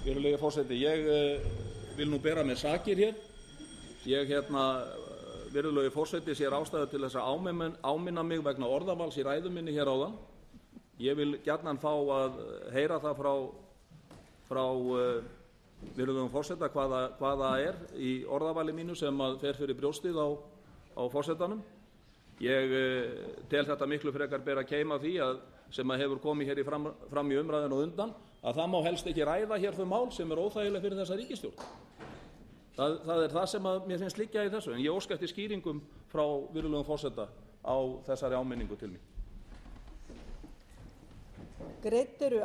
Virðulegi forseti, ég vil nú bera mér sakir hér. Virðulegi forseti sér ástæðu til þess að áminna mig vegna orðavals í ræðu minni hér áðan. Ég vil gjarnan fá að heyra það frá virðulegum forseta hvað það er í orðavali mínu sem fer fyrir brjóstið á forsetanum. Ég tel þetta miklu frekar bera keim af því sem hefur komið hér fram í umræðunni á undan, að það má helst ekki ræða hér þau mál sem óþægileg fyrir þessa ríkisstjórn. Það er það sem mér finnst liggja í þessu, en ég óska eftir skýringum frá virðulegum forseta á þessari áminningu til mín.